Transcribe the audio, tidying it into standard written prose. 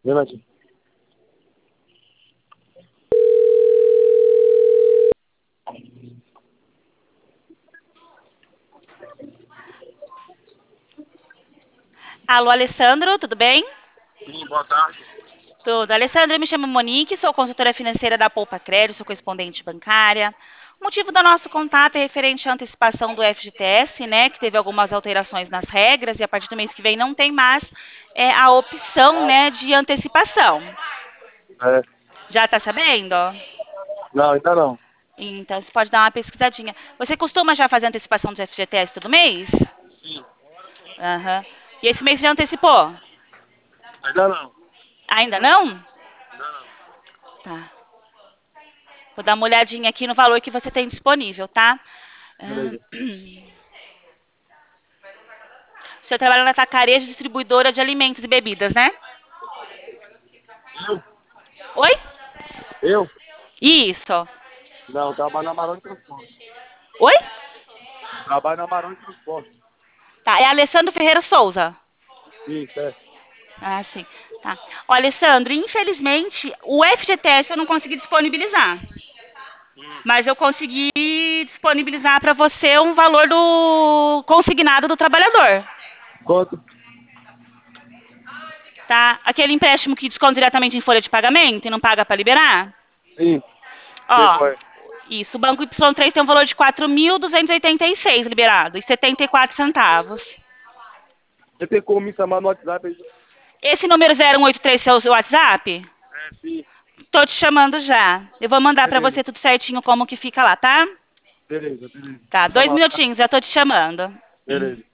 Vem, Natinho. Alô, Alessandro, tudo bem? Sim, boa tarde. Tudo. Alessandro, eu me chamo Monique, sou consultora financeira da Poupa Crédito, sou correspondente bancária. O motivo do nosso contato é referente à antecipação do FGTS, né, que teve algumas alterações nas regras e a partir do mês que vem não tem mais a opção, né, de antecipação. É. Já está sabendo? Não, ainda não. Então, você pode dar uma pesquisadinha. Você costuma já fazer antecipação do FGTS todo mês? Sim. Aham. E esse mês já antecipou? Ainda não. Ainda não? Ainda não. Tá. Vou dar uma olhadinha aqui no valor que você tem disponível, tá? Ah, Beleza. O senhor trabalha na Tacarejo Distribuidora de Alimentos e Bebidas, né? Eu? Oi? Eu? Isso. Não, trabalho na Marão de Transporte. Oi? Trabalho na Marão de Transporte. Tá, é Alessandro Ferreira Souza. Isso, é. Ah, sim. Tá. Ó, Alessandro, infelizmente, o FGTS eu não consegui disponibilizar. Mas eu consegui disponibilizar para você um valor do consignado do trabalhador. Quanto? Tá? Aquele empréstimo que desconta diretamente em folha de pagamento e não paga para liberar. Sim. Sei Ó, qual é. isso, o Banco Y3 tem um valor de 4.286 liberado e 74 centavos. Você tem como me chamar no WhatsApp aí? Esse número 0183 é o seu WhatsApp? É, sim. Tô te chamando já. Eu vou mandar pra Beleza. você tudo certinho como que fica lá, tá? Beleza, beleza. Tá, Me dois chama lá, tá? minutinhos, já tô te chamando. Beleza.